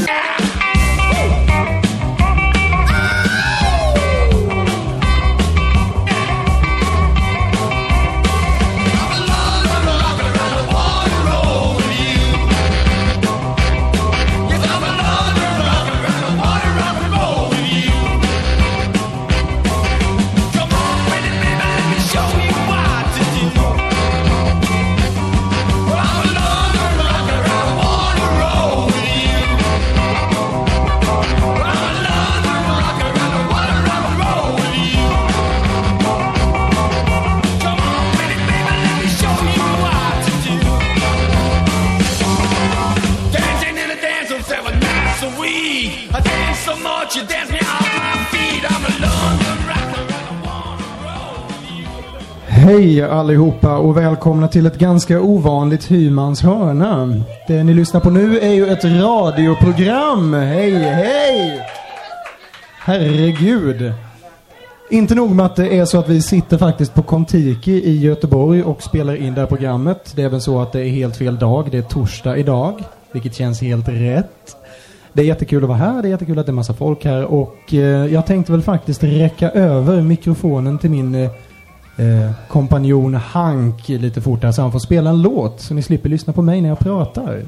Hej allihopa och välkomna till ett ganska ovanligt Hymans hörna. Det ni lyssnar på nu är ju ett radioprogram. Hej! Herregud. Inte nog med att det är så att vi sitter faktiskt på Kontiki i Göteborg och spelar in det här programmet. Det är även så att det är helt fel dag. Det är torsdag idag, vilket känns helt rätt. Det är jättekul att vara här, det är jättekul att det är massa folk här. Och jag tänkte väl faktiskt räcka över mikrofonen till min kompanjon Hank lite fortare så han får spela en låt så ni slipper lyssna på mig när jag pratar.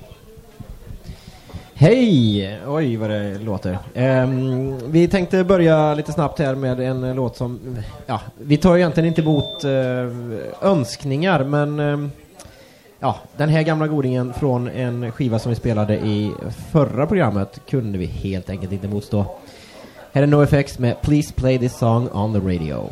Hej! Oj vad det låter. Vi tänkte börja lite snabbt här med en låt som vi tar egentligen inte emot önskningar, men den här gamla godingen från en skiva som vi spelade i förra programmet kunde vi helt enkelt inte motstå. Här är NoFX med Please Play This Song on the Radio.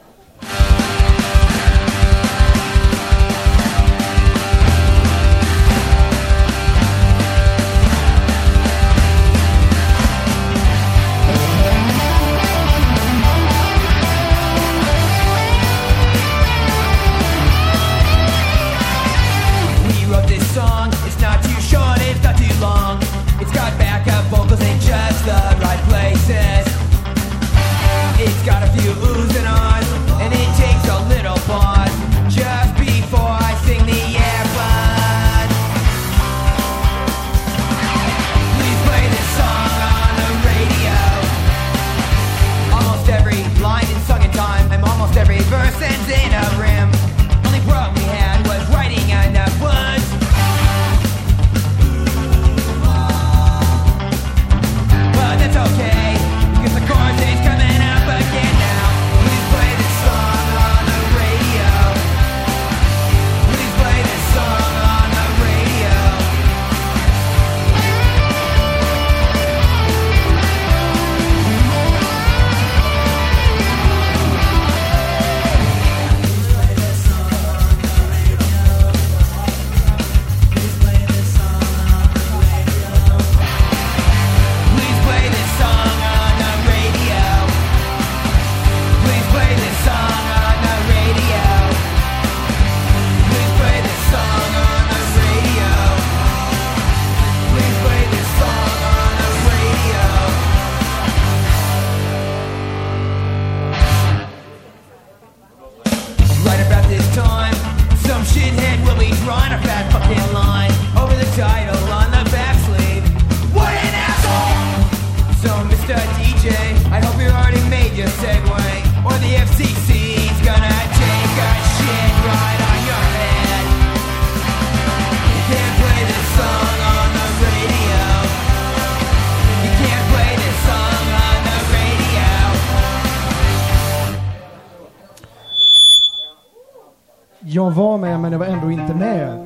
Jag var med men jag var ändå inte med.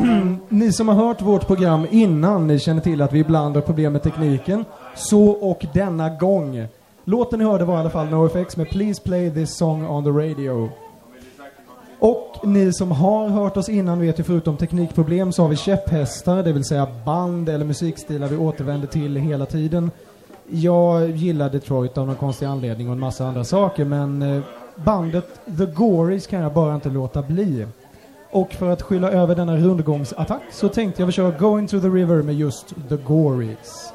Ni som har hört vårt program innan, ni känner till att vi ibland har problem med tekniken. Så och denna gång. Låten ni hörde var i alla fall NoFX med Please Play This Song on the Radio. Och ni som har hört oss innan vet ju förutom teknikproblem så har vi käpphästar, det vill säga band eller musikstilar vi återvänder till hela tiden. Jag gillar Detroit av någon konstig anledning och en massa andra saker, men bandet The Gories kan jag bara inte låta bli. Och för att skylla över denna rundgångsattack så tänkte jag köra Going to the River med just The Gories.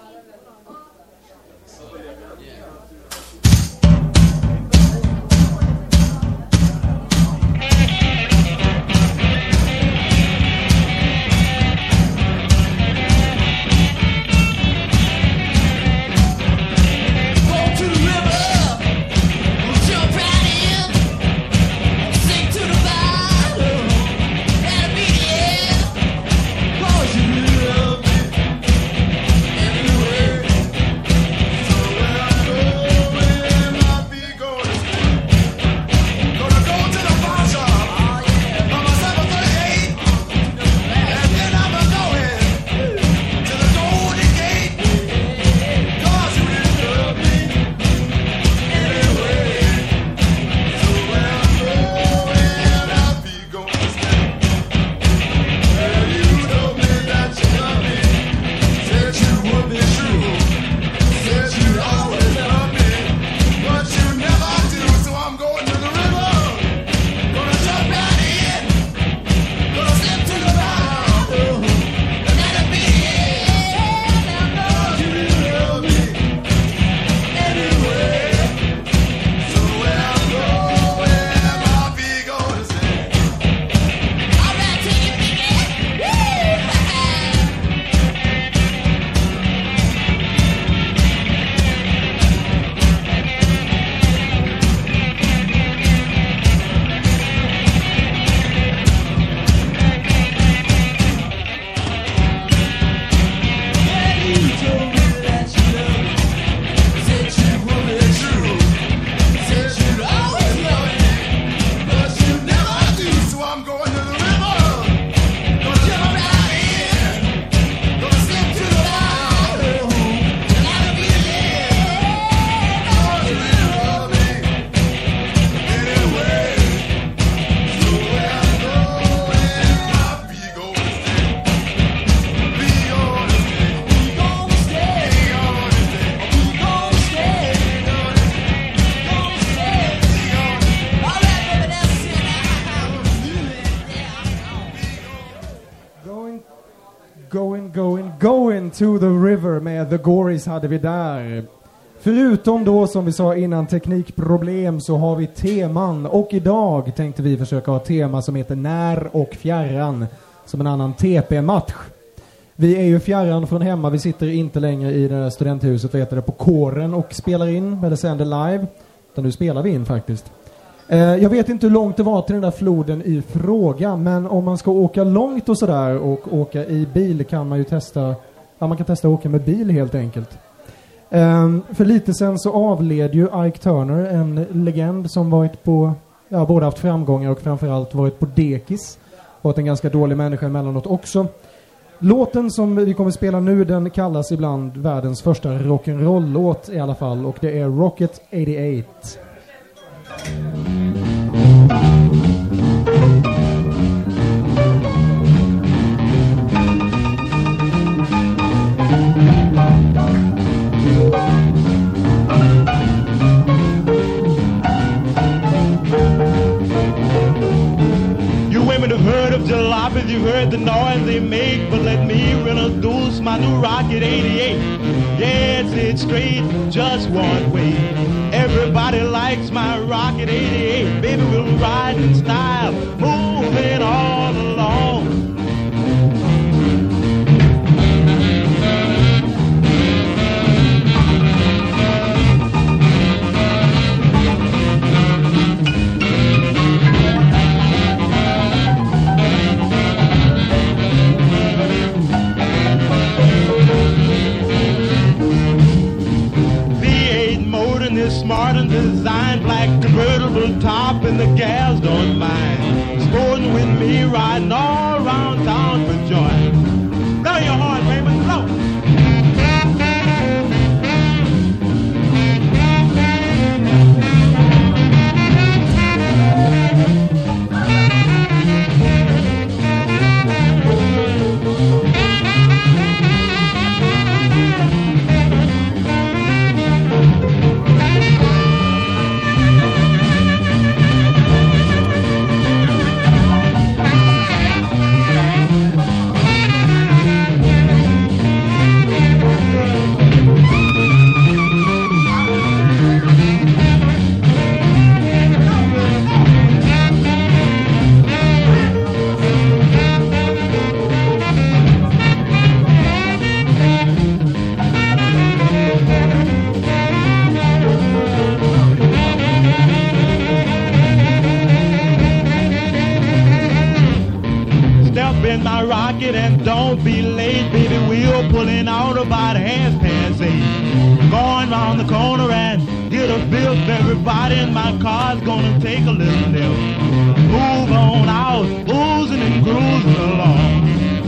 to the River med The Gories hade vi där. Förutom då, som vi sa innan, teknikproblem, så har vi teman. Och idag tänkte vi försöka ha ett tema som heter När och fjärran, som en annan TP-match. Vi är ju fjärran från hemma, vi sitter inte längre i det där studenthuset, vet det, på kåren och spelar in, eller sänder live. Utan nu spelar vi in faktiskt. Jag vet inte hur långt det var till den där floden i fråga, men om man ska åka långt och sådär och åka i bil kan man ju testa, ja, man kan testa att åka med bil helt enkelt. För lite sen så avled ju Ike Turner, en legend som varit på, ja, både haft framgångar och framförallt varit på dekis. Varit en ganska dålig människa emellanåt också. Låten som vi kommer spela nu, den kallas ibland världens första rock'n'roll-låt i alla fall, och det är Rocket 88. Women have heard of jalopies, you've heard the noise they make, but let me introduce my new Rocket 88. Yes, it's straight, just one way. Everybody likes my Rocket 88. Baby, we'll ride in style, moving all along. Smart and designed, black convertible top, and the gals don't mind sporting with me, riding all around town for joy. Blow your horn, Raymond, blow. And don't be late, baby, we're pulling out about 8:30. Going round the corner and get a bill. Everybody in my car's gonna take a little nip. Move on out, oozing and cruising along.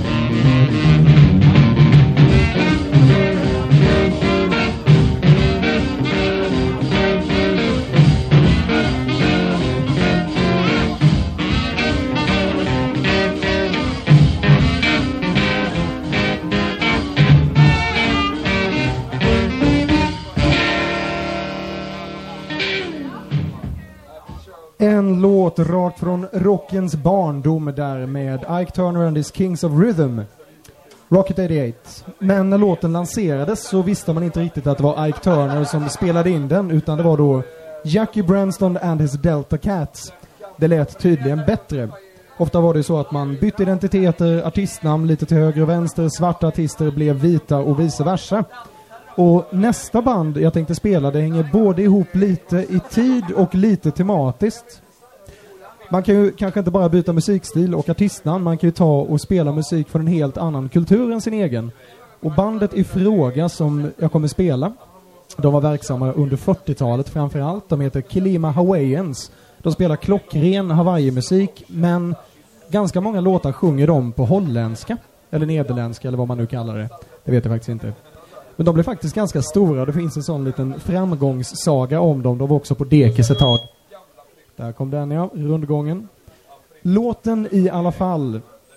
En låt rakt från rockens barndom där med Ike Turner and his Kings of Rhythm, Rocket 88. Men när låten lanserades så visste man inte riktigt att det var Ike Turner som spelade in den, utan det var då Jackie Branston and his Delta Cats. Det lät tydligen bättre. Ofta var det så att man bytte identiteter, artistnamn lite till höger och vänster, svarta artister blev vita och vice versa. Och nästa band jag tänkte spela, det hänger både ihop lite i tid och lite tematiskt. Man kan ju kanske inte bara byta musikstil och artistnamn, man kan ju ta och spela musik från en helt annan kultur än sin egen. Och bandet i fråga som jag kommer spela, de var verksamma under 40-talet framförallt. De heter Kilima Hawaiians. De spelar klockren Hawaii-musik, men ganska många låtar sjunger de på holländska eller nederländska eller vad man nu kallar det. Det vet jag faktiskt inte. Men de blev faktiskt ganska stora. Det finns en sån liten framgångssaga om dem. De var också på dekis ett tag. Där kom den, ja, rundgången. Låten i alla fall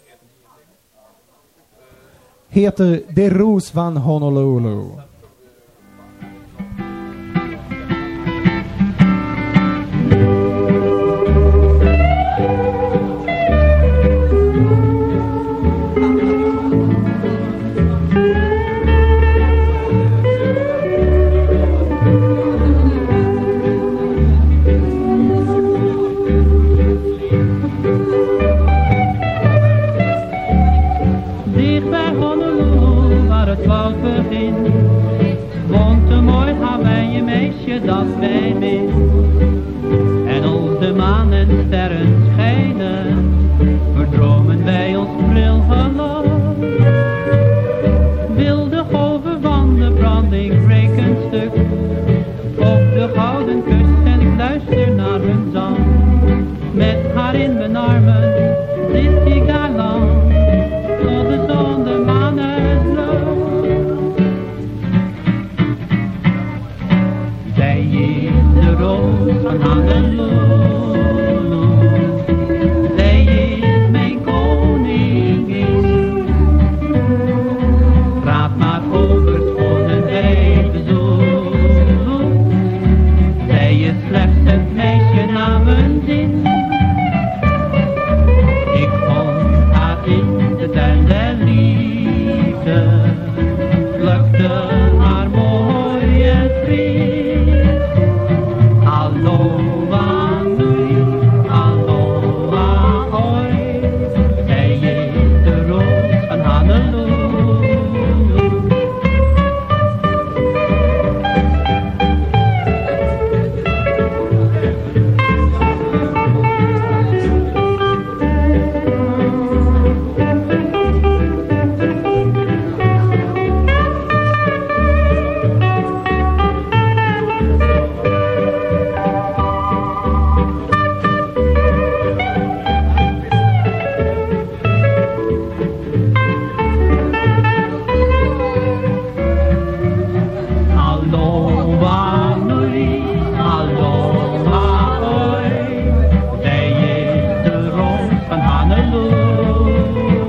heter De Roos van Honolulu. in. Woont een mooi Hawaii-meisje dat wij min. En als de maan en sterren schijnen, verdromen wij ons pril geloof. Wilde golven van de branding breken stuk op de gouden kust en ik luister naar hun zang. Met haar in mijn armen zit ik daar lang, tot de zon de maan uitloopt. Zij is de roos van Honolulu, zij is mijn koningin. Praat maar over schoonheid bezoek, zij is slechts het meisje naar mijn zin. Ik vond haar in de tuin der liefde, plukte haar mooie vriend. Aloha nui, aloha oi, zij is de roos van Honolulu. Aloha nui, aloha oi, zij is de roos van Honolulu.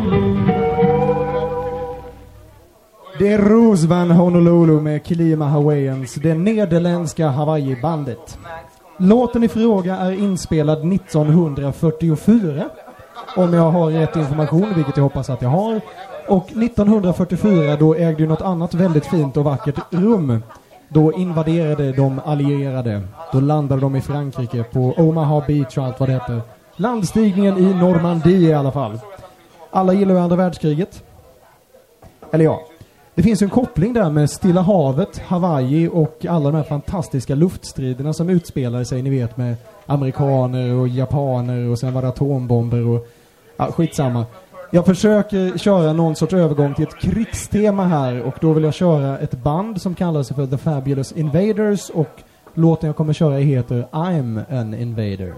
Det är Rose van Honolulu med Kilima Hawaiians, det nederländska Hawaii-bandet. Låten i fråga är inspelad 1944, om jag har rätt information, vilket jag hoppas att jag har. Och 1944 då ägde ju något annat väldigt fint och vackert rum. Då invaderade de allierade. Då landade de i Frankrike på Omaha Beach och allt vad det heter. Landstigningen i Normandie i alla fall. Alla gillar ju andra världskriget. Eller ja, det finns en koppling där med Stilla havet, Hawaii och alla de här fantastiska luftstriderna som utspelade sig, ni vet, med amerikaner och japaner och sen var det atombomber och ja, skitsamma. Jag försöker köra någon sorts övergång till ett krigstema här, och då vill jag köra ett band som kallar sig för The Fabulous Invaders, och låten jag kommer köra heter I'm an Invader.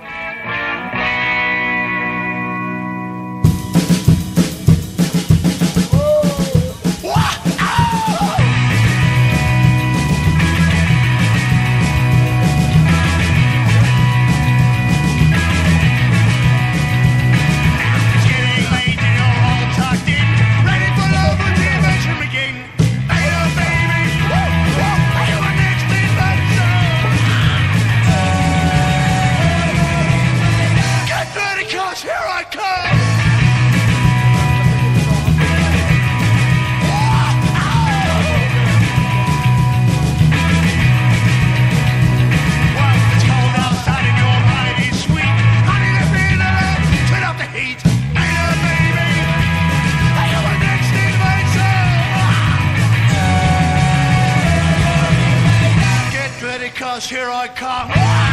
Here I come.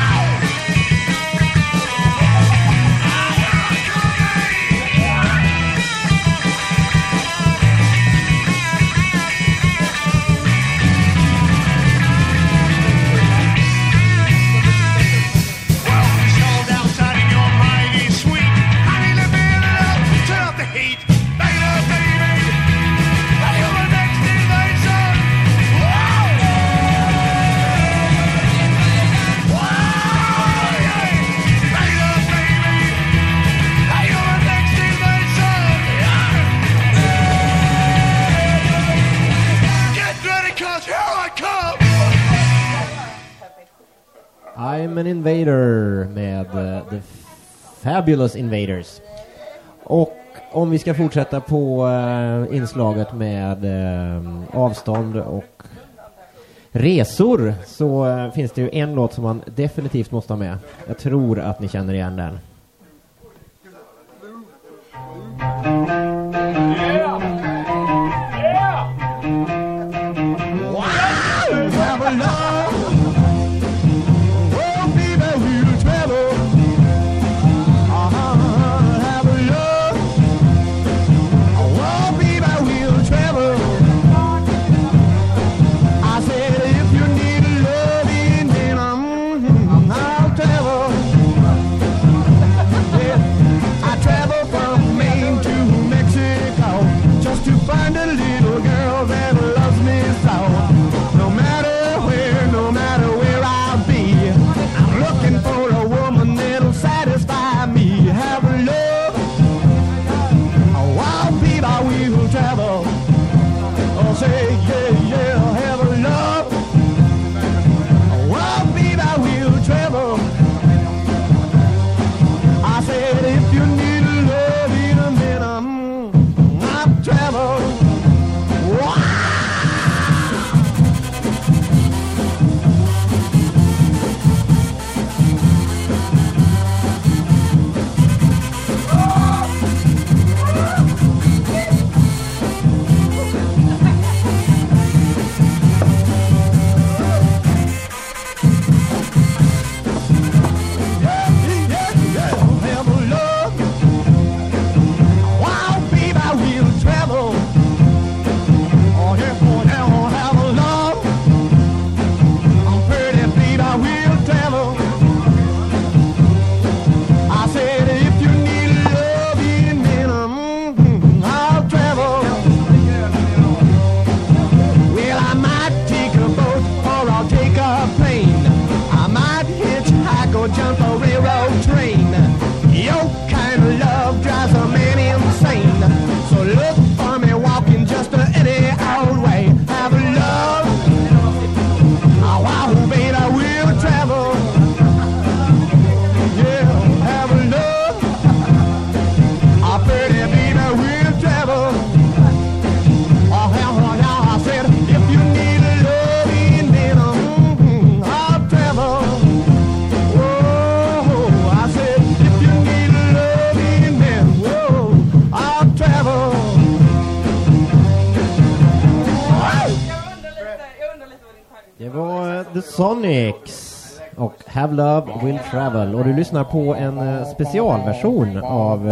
I'm an Invader med The Fabulous Invaders. Och om vi ska fortsätta på inslaget med avstånd och resor, så finns det ju en låt som man definitivt måste ha med. Jag tror att ni känner igen den. The Sonics och Have Love Will Travel, och du lyssnar på en specialversion av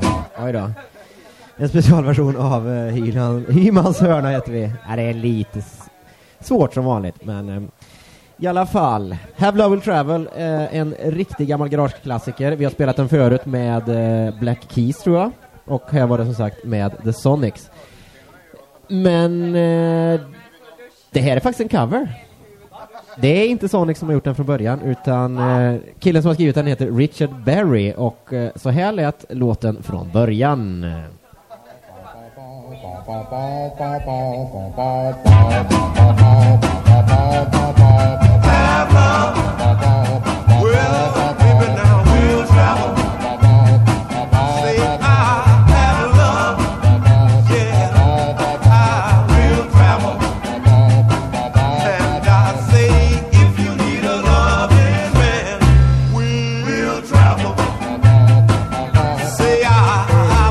en specialversion av Hymans hörna heter vi. Det är lite svårt som vanligt, men i alla fall, Have Love Will Travel, en riktig gammal garageklassiker. Vi har spelat den förut med Black Keys tror jag, och här var det som sagt med The Sonics. Men det här är faktiskt en cover. Det är inte Sonic som har gjort den från början, utan killen som har skrivit den heter Richard Berry, och så här lät låten från början.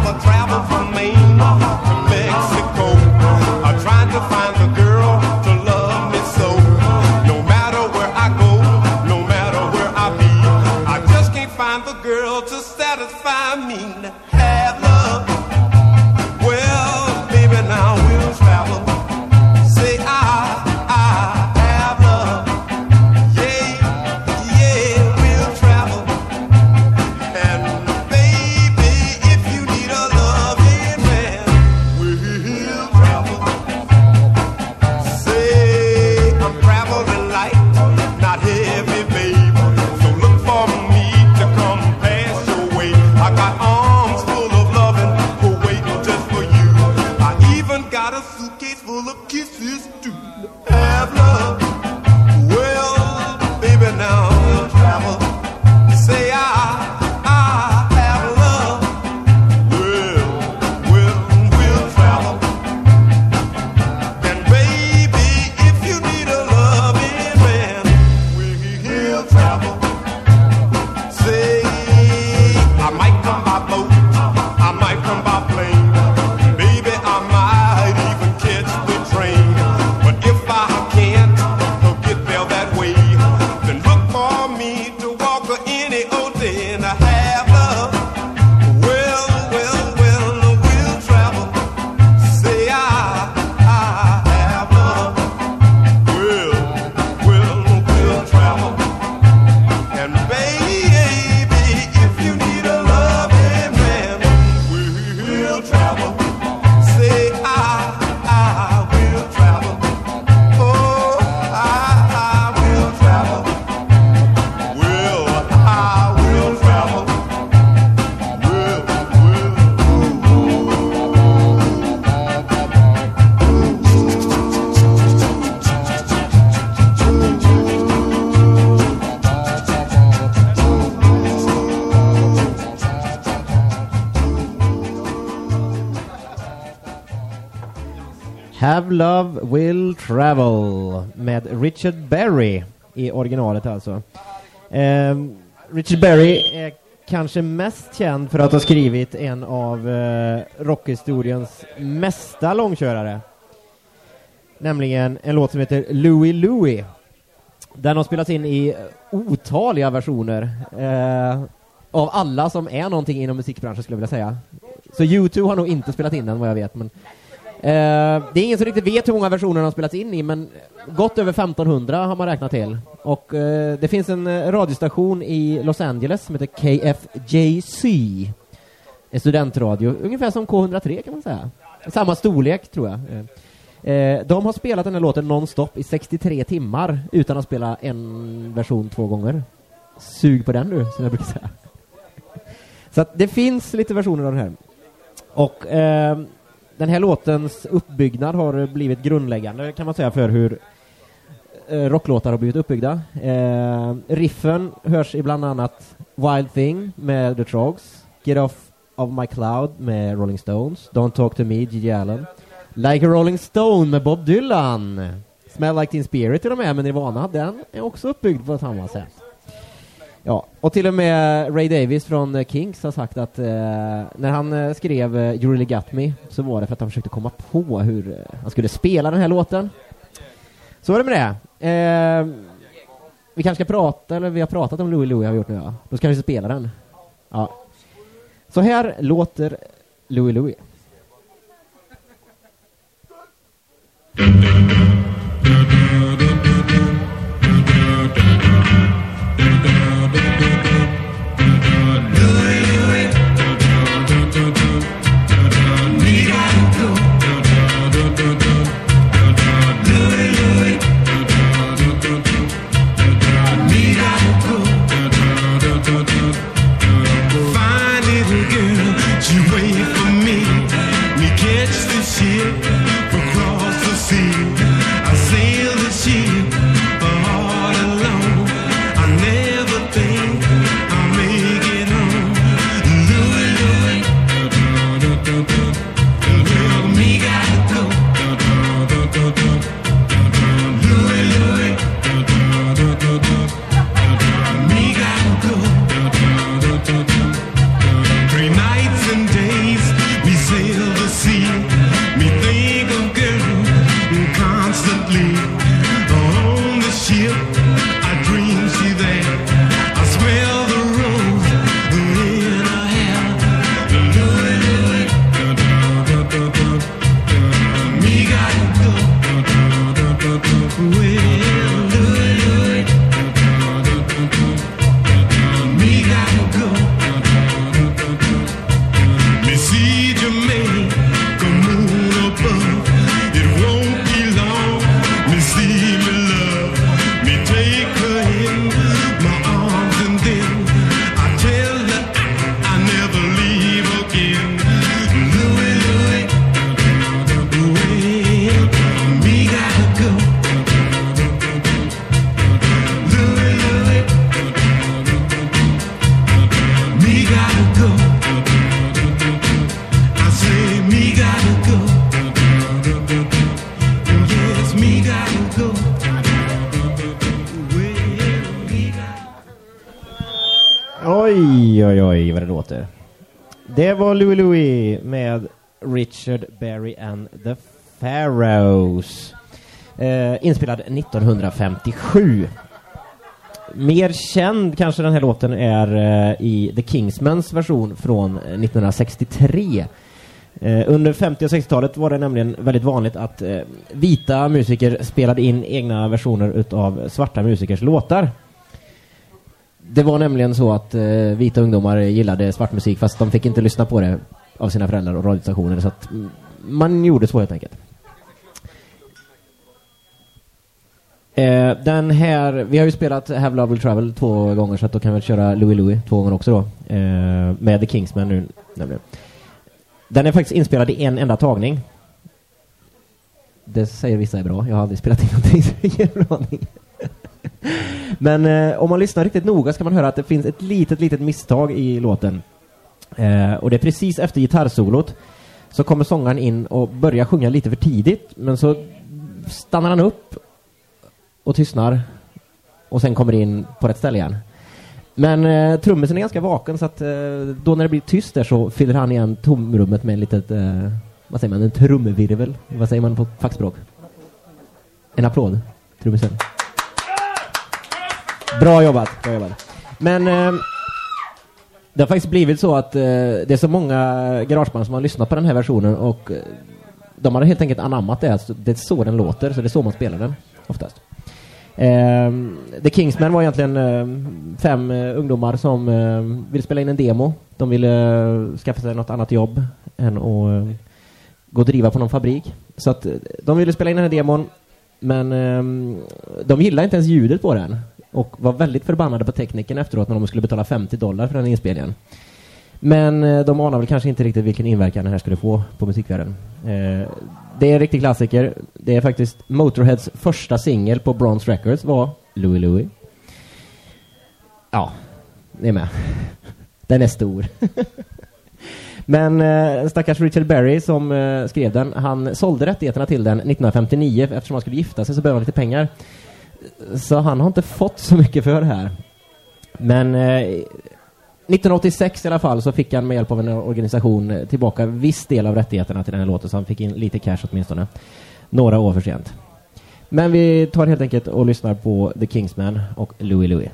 Trying to find a girl to love. Have Love Will Travel med Richard Berry i originalet alltså. Richard Berry är kanske mest känd för att ha skrivit en av rockhistoriens mesta långkörare. Nämligen en låt som heter Louie Louie. Den har spelats in i otaliga versioner av alla som är någonting inom musikbranschen skulle jag vilja säga. Så U2 har nog inte spelat in den vad jag vet, men det är ingen som riktigt vet hur många versioner den har spelats in i, men gott över 1500 har man räknat till. Och det finns en radiostation i Los Angeles som heter KFJC. En studentradio, ungefär som K103 kan man säga. Samma storlek tror jag. De har spelat den här låten non-stop i 63 timmar utan att spela en version 2 gånger. Sug på den nu, som jag brukar säga. Så att det finns lite versioner av den här. Och den här låtens uppbyggnad har blivit grundläggande kan man säga för hur rocklåtar har blivit uppbyggda. Riffen hörs i bland annat Wild Thing med The Trogs, Get Off of My Cloud med Rolling Stones, Don't Talk to Me, Gigi Allen, Like a Rolling Stone med Bob Dylan, Smell Like Teen Spirit till de med Nirvana, den är också uppbyggd på samma sätt. Ja, och till och med Ray Davies från Kinks har sagt att när han skrev You Really Got Me så var det för att han försökte komma på hur han skulle spela den här låten. Så var det med det. Vi kanske ska prata, eller vi har pratat om Louie Louie har vi gjort nu, ja. Då ska vi spela den. Ja. Så här låter Louie Louie. Oj, vad det låter. Det var Louie Louie med Richard Berry and the Pharaohs. Inspelad 1957. Mer känd kanske den här låten är i The Kingsmans version från 1963. Under 50- och 60-talet var det nämligen väldigt vanligt att vita musiker spelade in egna versioner utav svarta musikers låtar. Det var nämligen så att vita ungdomar gillade svart musik fast de fick inte lyssna på det av sina föräldrar och radiostationer, så att man gjorde så helt enkelt. Den här, vi har ju spelat Have Love Will Travel 2 gånger, så att då kan vi köra Louie Louie 2 gånger också då, med The Kingsmen nu nämligen. Den är faktiskt inspelad i en enda tagning. Det säger vissa är bra. Jag har aldrig spelat in någonting så det ger en aning. Men om man lyssnar riktigt noga ska man höra att det finns ett litet misstag i låten. Och det är precis efter gitarrsolot så kommer sångaren in och börjar sjunga lite för tidigt, men så stannar han upp och tystnar och sen kommer in på rätt ställe igen. Men trummisen är ganska vaken, så att då när det blir tyst där så fyller han igen tomrummet med en litet vad säger man, en trumvirvel. Vad säger man på fackspråk? En applåd, trummisen. Bra jobbat. Men det har faktiskt blivit så att det är så många garageband som har lyssnat på den här versionen, och de har helt enkelt anammat det. Alltså, det är så den låter, så det är så man spelar den oftast. The Kingsmen var egentligen 5 ungdomar som ville spela in en demo. De ville skaffa sig något annat jobb än att gå och driva på någon fabrik. Så att de ville spela in den här demon, men de gillade inte ens ljudet på den och var väldigt förbannade på tekniken efteråt när de skulle betala $50 för den inspelningen. Men de anar väl kanske inte riktigt vilken inverkan det här skulle få på musikvärlden. Det är en riktig klassiker. Det är faktiskt Motorheads första singel på Bronze Records var Louie Louie. Ja, det är med. Den är stor. Men stackars Richard Berry som skrev den, han sålde rättigheterna till den 1959 eftersom han skulle gifta sig, så behövde han lite pengar. Så han har inte fått så mycket för det här. Men 1986 i alla fall så fick han med hjälp av en organisation tillbaka viss del av rättigheterna till den här låten, så han fick in lite cash åtminstone. Några år för sent. Men vi tar helt enkelt och lyssnar på The Kingsmen och Louie Louie.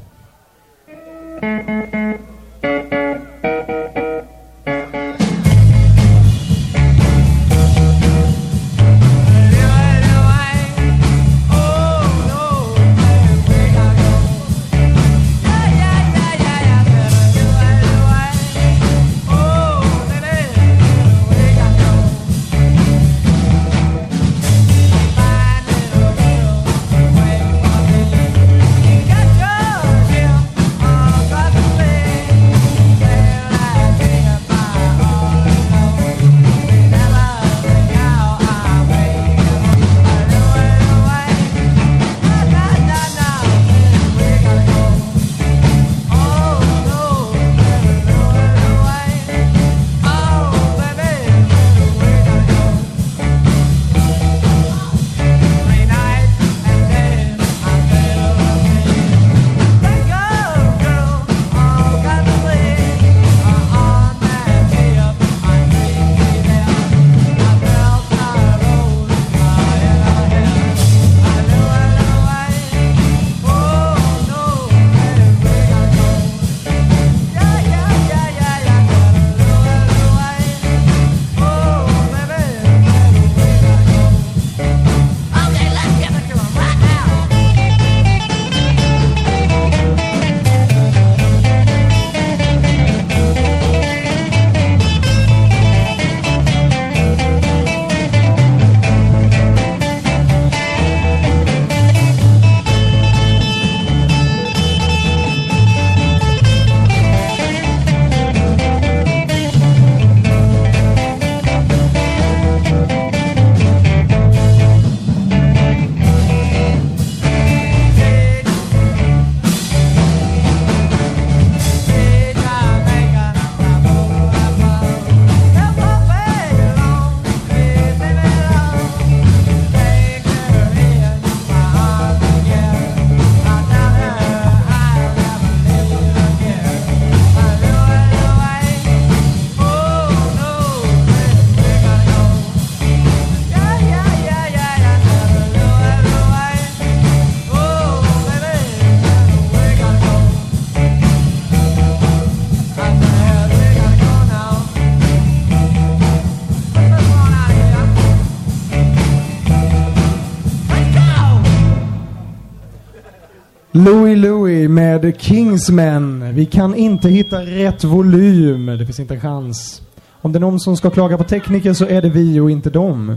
Louie Louie med Kingsmen. Vi kan inte hitta rätt volym. Det finns inte en chans. Om det är någon som ska klaga på tekniker så är det vi och inte dem.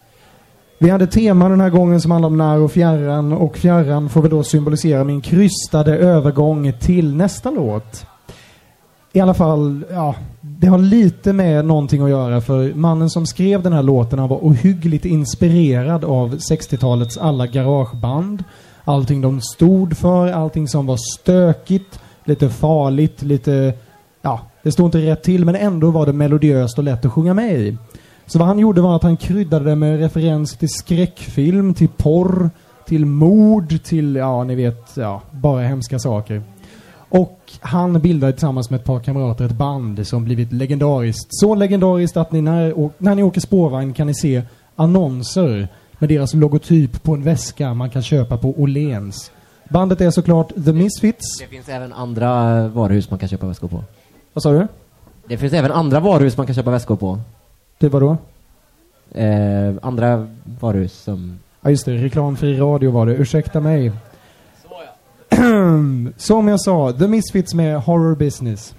Vi hade tema den här gången som handlar om när och fjärran får vi då symbolisera min krystade övergång till nästa låt. I alla fall, ja, det har lite med någonting att göra, för mannen som skrev den här låten var ohyggligt inspirerad av 60-talets alla garageband. Allting de stod för, allting som var stökigt, lite farligt, lite, ja, det stod inte rätt till, men ändå var det melodiöst och lätt att sjunga med i. Så vad han gjorde var att han kryddade det med referens till skräckfilm, till porr, till mord, till, ja ni vet, ja, bara hemska saker. Och han bildade tillsammans med ett par kamrater ett band som blivit legendariskt. Så legendariskt att ni när ni åker spårvagn kan ni se annonser med deras logotyp på en väska man kan köpa på Åhléns. Bandet är såklart The Misfits. Det finns även andra varuhus man kan köpa väskor på. Vad sa du? Det finns även andra varuhus man kan köpa väskor på. Det var då? Andra varuhus som... Ja just det, reklamfri radio var det. Ursäkta mig. Som jag sa, The Misfits med Horror Business.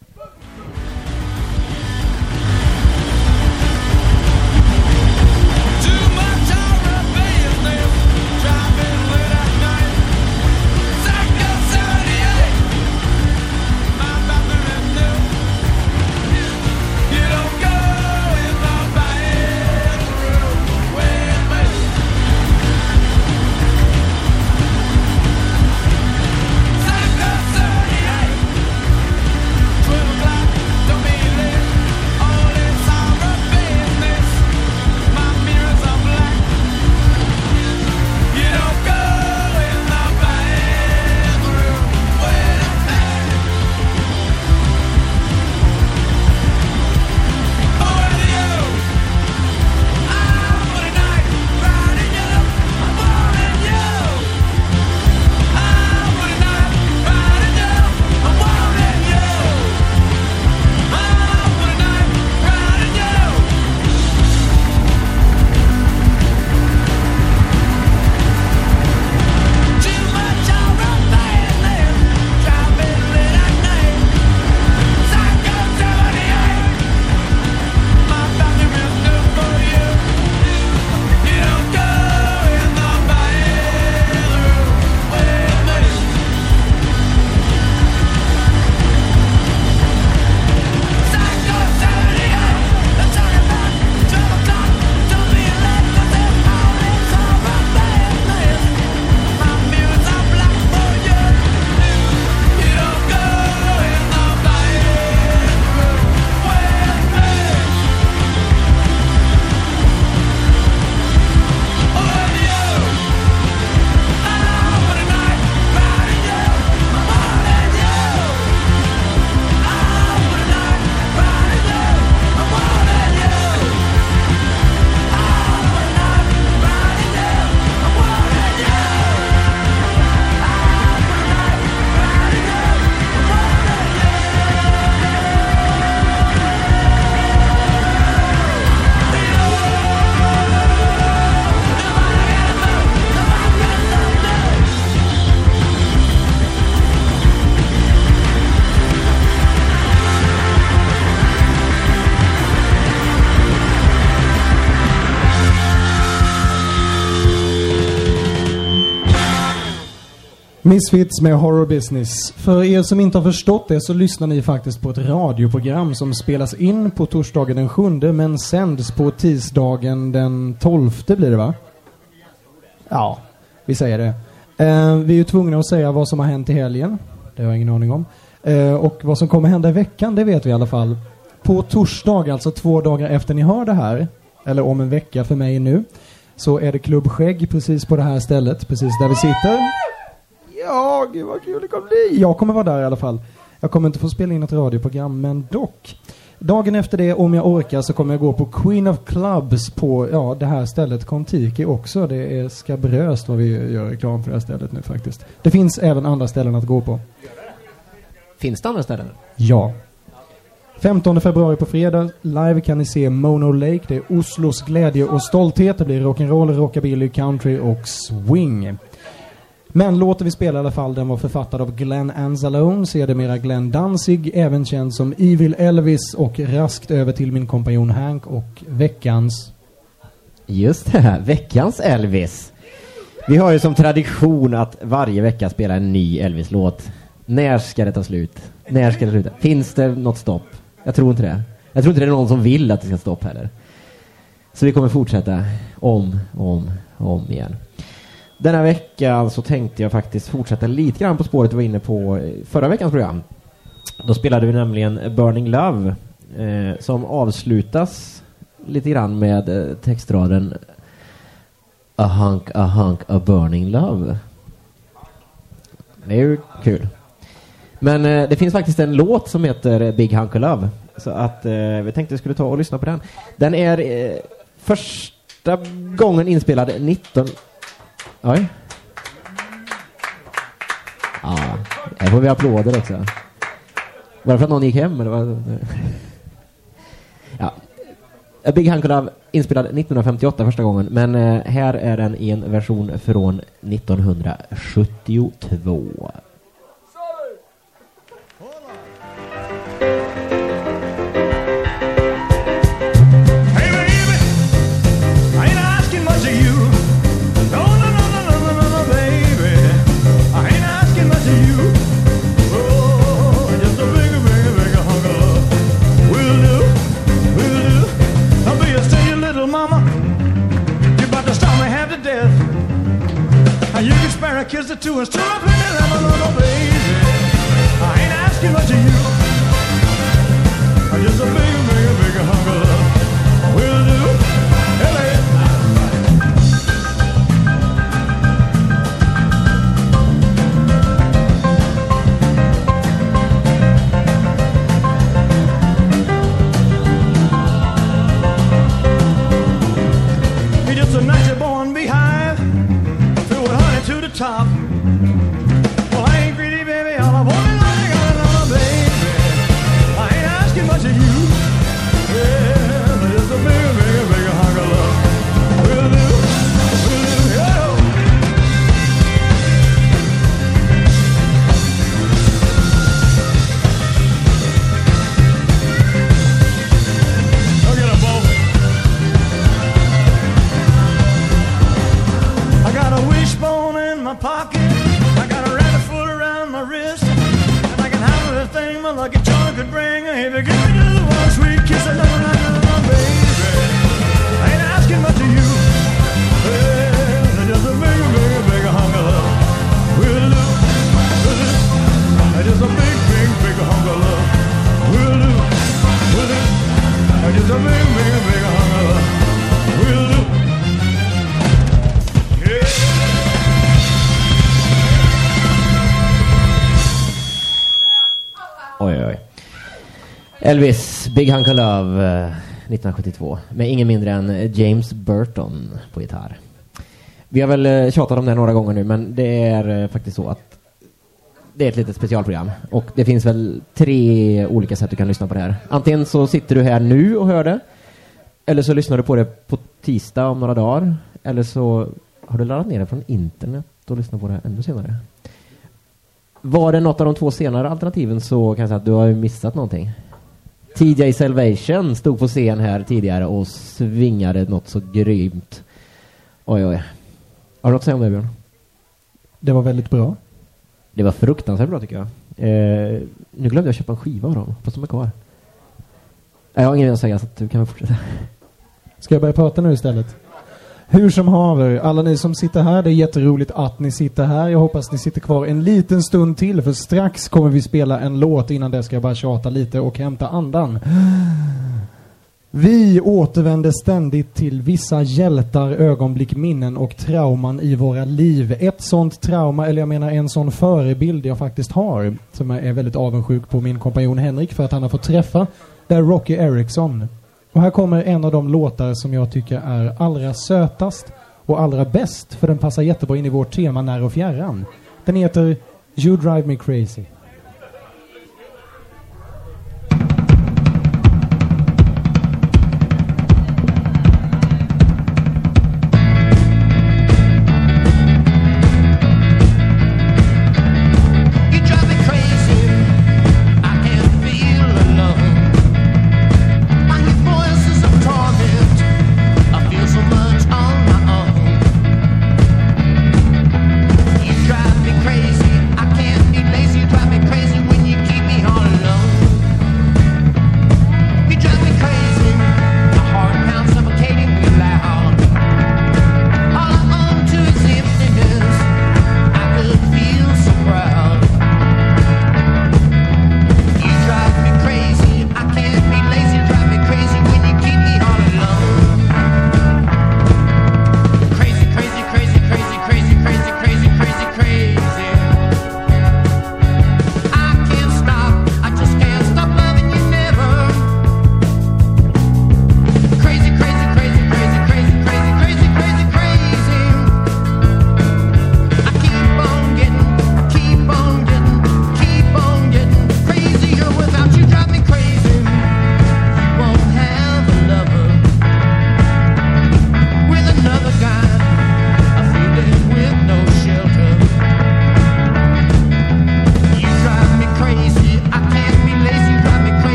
Misfits med Horror Business. För er som inte har förstått det så lyssnar ni faktiskt på ett radioprogram som spelas in på torsdagen den 7 men sänds på tisdagen den 12 blir det va? Ja, vi säger det. Vi är ju tvungna att säga vad som har hänt i helgen. Det har jag ingen aning om. Och vad som kommer hända i veckan, det vet vi i alla fall. På torsdag, alltså 2 dagar efter ni hör det här, eller om en vecka för mig nu, så är det Klubb Skägg precis på det här stället, precis där vi sitter. Ja, gud vad kul det kommer bli. Jag kommer vara där i alla fall. Jag kommer inte få spela in ett radioprogram, men dock. Dagen efter det, om jag orkar, så kommer jag gå på Queen of Clubs på det här stället Kontiki också. Det är skabröst vad vi gör reklam för det här stället nu faktiskt. Det finns även andra ställen att gå på. Finns det andra ställen? Ja. 15 februari på fredag live kan ni se Mono Lake. Det är Oslos glädje och stolthet. Det blir rock'n'roll, rockabilly, country och swing. Men låter vi spela i alla fall, den var författad av Glenn Anzalone, sedermera Glenn Danzig, även känd som Evil Elvis, och raskt över till min kompanjon Hank och veckans... Just det här, veckans Elvis. Vi har ju som tradition att varje vecka spela en ny Elvis-låt. När ska det ta slut? När ska det sluta? Finns det något stopp? Jag tror inte det. Jag tror inte det är någon som vill att det ska stoppa heller. Så vi kommer fortsätta om igen. Denna vecka så tänkte jag faktiskt fortsätta lite grann på spåret vi var inne på förra veckans program. Då spelade vi nämligen Burning Love som avslutas lite grann med textraden A hunk, a burning love. Det är ju kul. Men det finns faktiskt en låt som heter Big Hunk of Love. Så att vi tänkte vi skulle ta och lyssna på den. Den är första gången inspelad 19... Oj. Ja, här får vi applåder också. Var det för att någon gick hem? Eller vad? Ja. A Big Hunk of Love inspelad 1958 första gången. Men här är den i en version från 1972. Kiss the two and stir up in the lemon, little baby. I ain't asking much of you. I'm just a big hunk of love. Will do. You're just a natural born beehive. To the top. Well, I ain't greedy, baby. All I want is I got another baby. I ain't asking much of you. Yeah, but it's a big hunk of love. Will do, yo. Look at them both. I got a wishbone in my pocket. I got a rabbit foot around my wrist. And I can have everything my lucky charm could bring. If you give me just one sweet kiss, another night, baby. I ain't asking much of you. Yeah, just a big hunk of love. Will do. Just a big hunk of love. Will do. Just a big hunk of love. Will do. Oj. Elvis, Big Hunk of Love 1972 med ingen mindre än James Burton på gitarr. Vi har väl tjatat om det några gånger nu, men det är faktiskt så att det är ett litet specialprogram och det finns väl 3 olika sätt du kan lyssna på det här. Antingen så sitter du här nu och hör det, eller så lyssnar du på det på tisdag om några dagar, eller så har du laddat ner det från internet och lyssnar på det ännu senare. Var det något av de 2 senare alternativen så kan jag säga att du har missat någonting. TJ Salvation stod på scen här tidigare och svingade något så grymt. Oj. Har du något att säga om det, Björn? Det var väldigt bra. Det var fruktansvärt bra tycker jag. Nu glömde jag köpa en skiva av dem. Fast de är kvar. Jag har ingen att säga så att du kan väl fortsätta. Ska jag börja prata nu istället? Hur som haver, alla ni som sitter här, det är jätteroligt att ni sitter här. Jag hoppas ni sitter kvar en liten stund till, för strax kommer vi spela en låt. Innan det ska jag bara tjata lite och hämta andan. Vi återvänder ständigt till vissa hjältar, ögonblick, minnen och trauman i våra liv. Ett sånt trauma, eller jag menar en sån förebild jag faktiskt har, som jag är väldigt avundsjuk på min kompanjon Henrik för att han har fått träffa, det är Rocky Erickson. Och här kommer en av de låtar som jag tycker är allra sötast och allra bäst, för den passar jättebra in i vårt tema när och fjärran. Den heter You Drive Me Crazy. Drive me crazy, I can't be lazy, drive me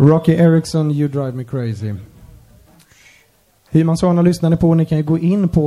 Rocky Erickson, You Drive Me Crazy. Hymanshörna lyssnar ni på. Ni kan ju gå in på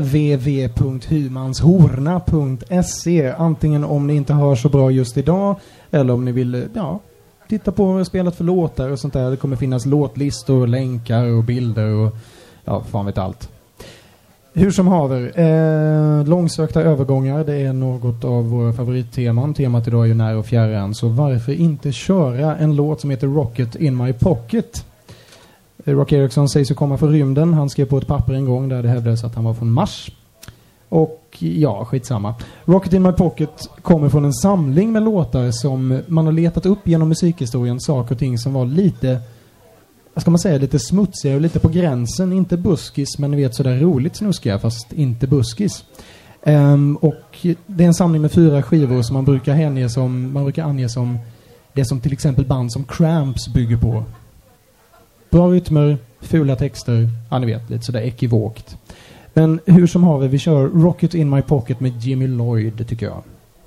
www.hymanshorna.se, antingen om ni inte hör så bra just idag eller om ni vill titta på spelet för låtar och sånt där. Det kommer finnas låtlistor, länkar och bilder och fan vet allt. Hur som haver, långsökta övergångar, det är något av våra favoritteman. Temat idag är ju när och fjärran, så varför inte köra en låt som heter Rocket in My Pocket. Rocky Erickson sägs ju komma från rymden. Han skrev på ett papper en gång där det hävdades att han var från Mars. Och skitsamma. Rocket in My Pocket kommer från en samling med låtar som man har letat upp genom musikhistorien. Saker och ting som var lite, vad ska man säga, lite smutsiga och lite på gränsen. Inte buskis, men ni vet sådär roligt snuskiga, fast inte buskis. Och det är en samling med 4 skivor som man brukar ange som det som till exempel band som Cramps bygger på. Bra rytmer, fula texter, ni vet, lite sådär ekivokt. Men hur som haver, vi kör Rocket in My Pocket med Jimmy Lloyd, tycker jag.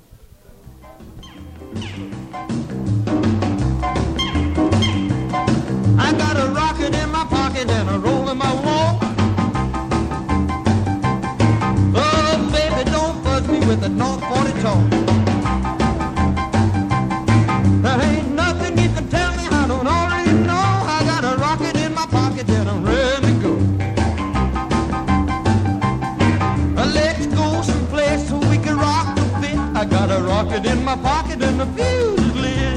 I got a rocket in my pocket and a roll in my wall. Oh, baby, don't buzz me with a North 40 tone. There ain't nothing you can tell me I don't already know. I got a rocket in my pocket and I'm ready to go. Let's go someplace so we can rock a bit. I got a rocket in my pocket and the fuse is lit.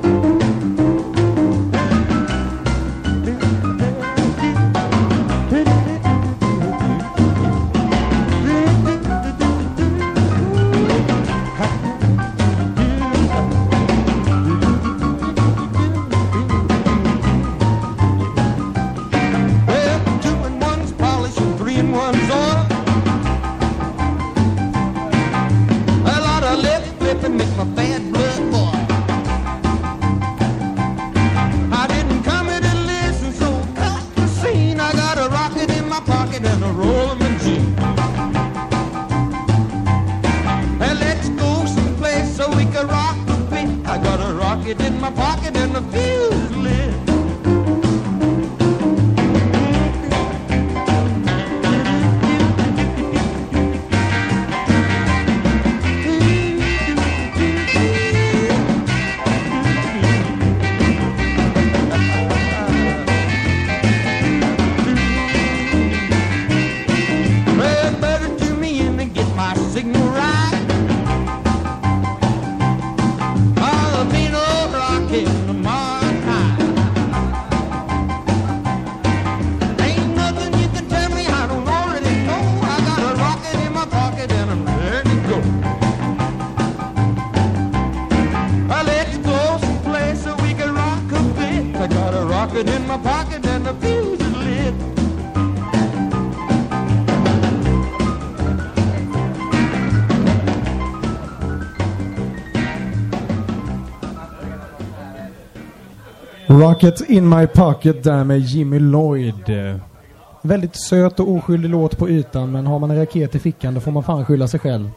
Rocket in My Pocket där med Jimmy Lloyd. Väldigt söt och oskyldig låt på ytan, men har man en raket i fickan då får man fan skylla sig själv.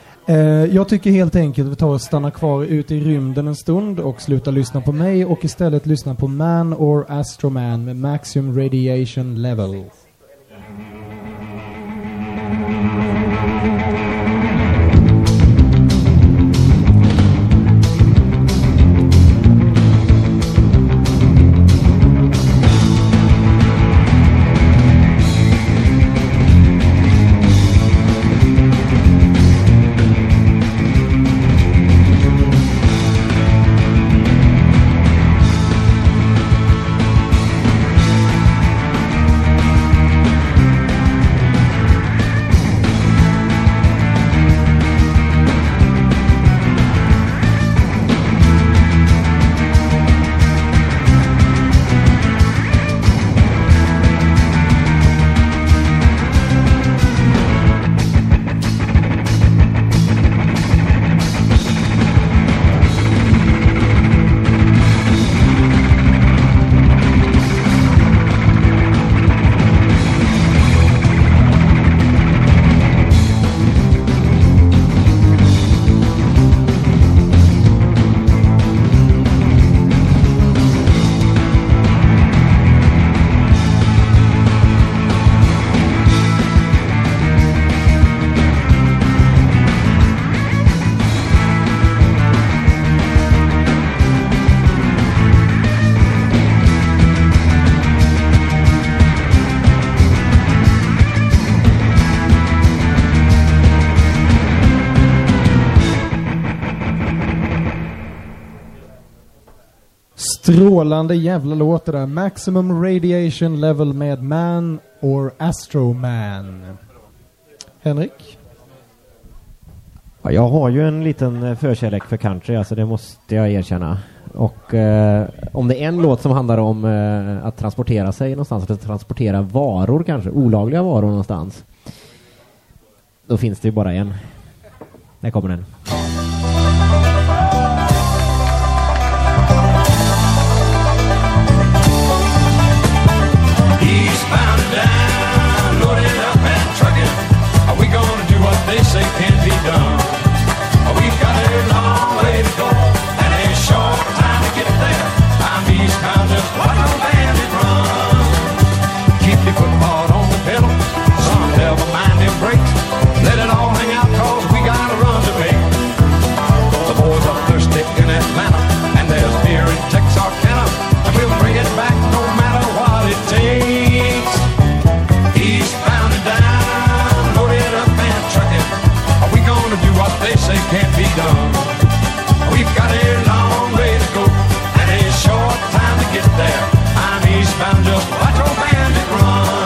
Jag tycker helt enkelt att vi tar och stannar kvar ute i rymden en stund och slutar lyssna på mig och istället lyssna på Man or Astro Man med Maximum Radiation Level. Strålande jävla låt det där. Maximum Radiation Level med Man or Astro Man. Henrik? Ja, jag har ju en liten förkärlek för country, alltså det måste jag erkänna. Och om det är en låt som handlar om att transportera sig någonstans, att transportera varor kanske, olagliga varor någonstans, då finns det ju bara en. Där kommer den. Eastbound and down, loaded up and trucking. Are we gonna do what they say can't be done? We've got a long way to go and a short time to get there. I'm eastbound, just watch a bandit run. Keep your foot hard on the pedal, son, never mind them brakes. Let it all hang out, cause we got a run to make. The boys up there sticking Atlanta, and there's beer in Texarkana, and we'll bring it back no matter what it takes. Eastbound and down, loaded up and trucking. Are we gonna do what they say can't be done? We've got a long way to go and a short time to get there. I'm eastbound, just watch old bandit run.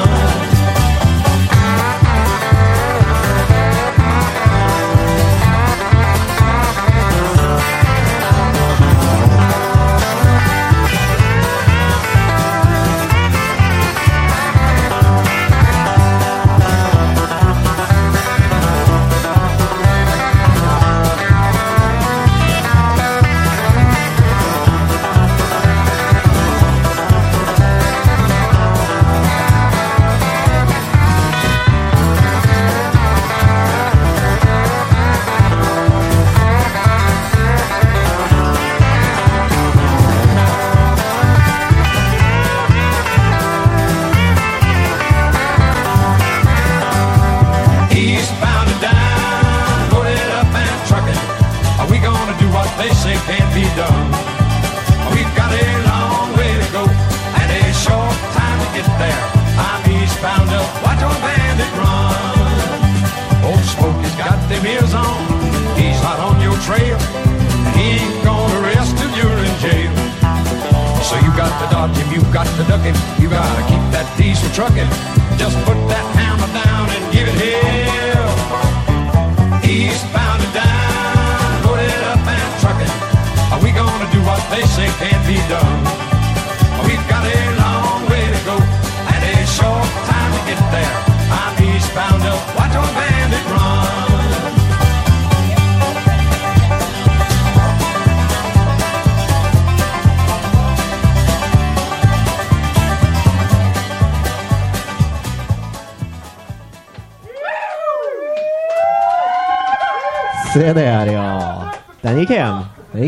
Se där, ja. Den gick hem.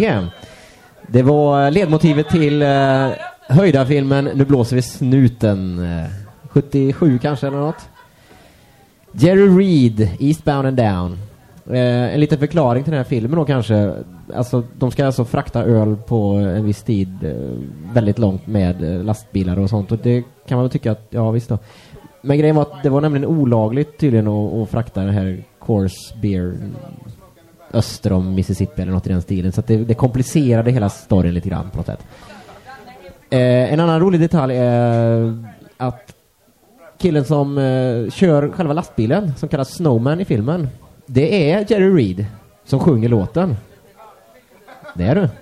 Det var ledmotivet till höjdarfilmen Nu blåser vi snuten. 77 kanske eller något. Jerry Reed, Eastbound and Down. En liten förklaring till den här filmen då kanske. Alltså, de ska alltså frakta öl på en viss tid väldigt långt med lastbilar och sånt. Och det kan man väl tycka att, ja visst då. Men grejen var att det var nämligen olagligt tydligen att frakta den här Coors Beer öster om Mississippi eller något i den stilen. Så att det komplicerade hela storyn lite grann på något sätt. En annan rolig detalj är att killen som kör själva lastbilen, som kallas Snowman i filmen, det är Jerry Reed som sjunger låten. Det är du.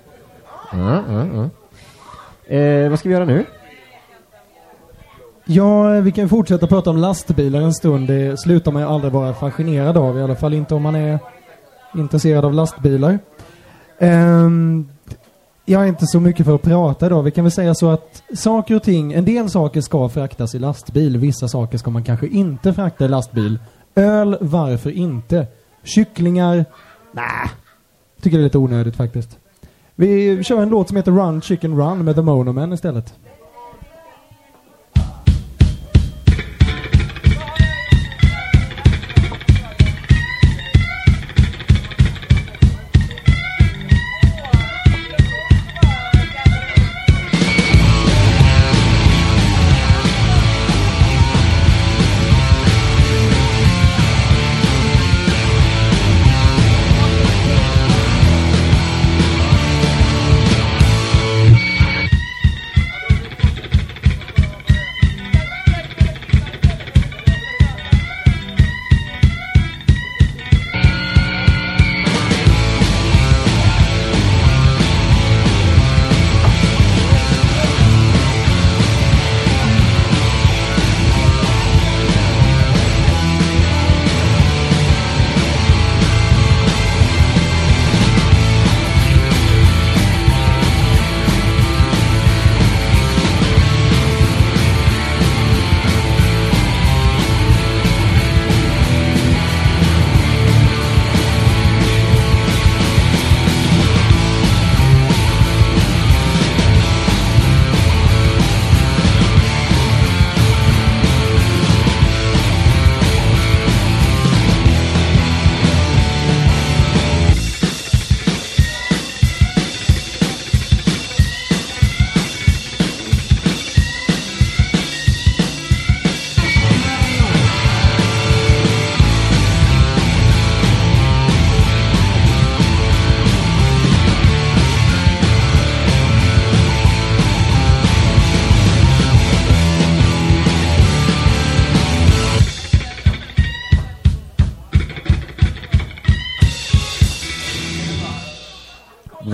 Vad ska vi göra nu? Ja, vi kan fortsätta prata om lastbilar en stund. Det slutar man ju aldrig vara fascinerad av. I alla fall inte om man är intresserad av lastbilar. Jag är inte så mycket för att prata idag. Vi kan väl säga så att saker och ting, en del saker ska fraktas i lastbil. Vissa saker ska man kanske inte frakta i lastbil. Öl, varför inte? Kycklingar, tycker det är lite onödigt faktiskt. Vi kör en låt som heter Run Chicken Run med The Monomen istället.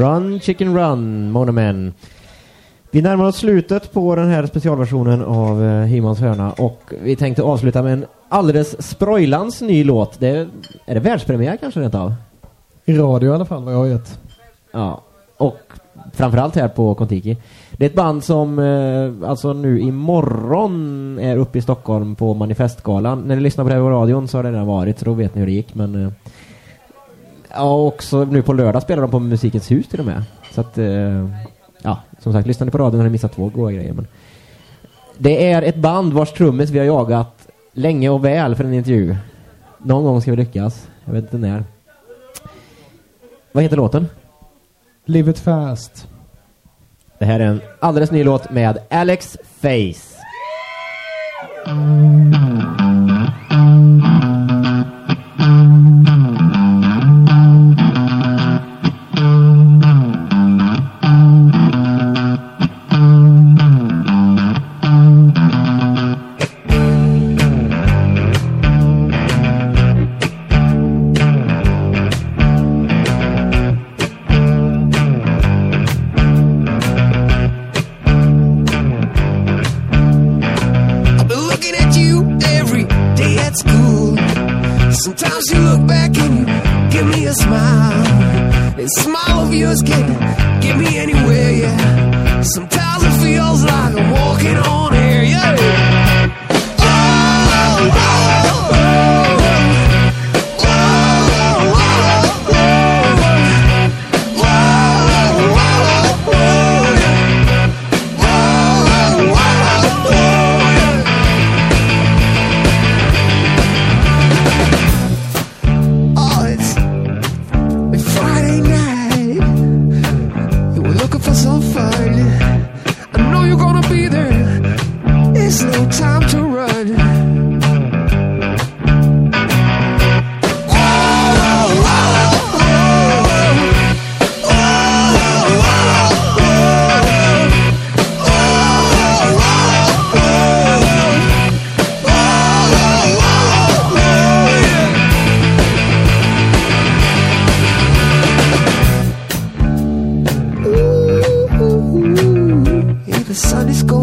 Run Chicken Run, Monomen. Vi närmar oss slutet på den här specialversionen av He-Mans hörna och vi tänkte avsluta med en alldeles sprojlans ny låt. Är det världspremiär kanske rent av? I radio i alla fall, vad jag vet. Ja, och framförallt här på Kontiki. Det är ett band som alltså nu imorgon är uppe i Stockholm på Manifestgalan. När ni lyssnar på det här på radion så har det redan varit, så då vet ni hur det gick. Men ja, också nu på lördag spelar de på Musikens hus till och med. Så att, ja, som sagt, lyssnar ni på radion har ni missat 2 goda grejer. Men det är ett band vars trummis vi har jagat länge och väl för en intervju. Någon gång ska vi lyckas. Jag vet inte när. Vad heter låten? Live It Fast. Det här är en alldeles ny låt med Alex Face. Sometimes you look back and you give me a smile. A smile of yours can get me anywhere, yeah. Sometimes it feels like I'm walking on air, yeah. Oh, oh, oh, oh. The sun is going